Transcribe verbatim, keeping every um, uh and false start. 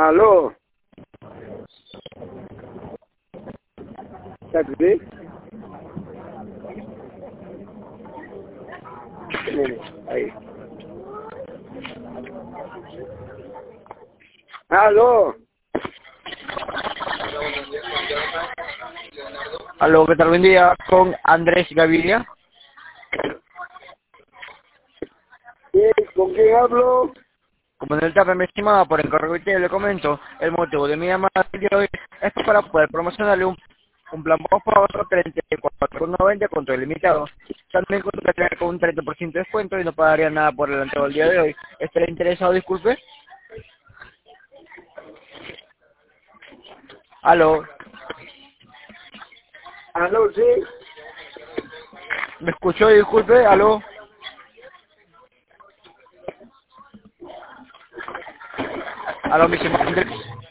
Aló. ¿Estás bien? Ahí. Aló. Aló, ¿qué tal? Buen día, con Andrés Gaviria. Sí, ¿con quién hablo? Como en el TAP me estimaba por encargo y le comento, el motivo de mi llamada el día de hoy es para poder promocionarle un, un plan por favor treinta y cuatro con noventa con todo ilimitado. También contaría con un treinta por ciento de descuento y no pagaría nada por adelantado el día de hoy. ¿Estaría interesado? Disculpe. Aló, Aló, sí. ¿me escuchó? Disculpe, aló. Aló, mi señor Andrés.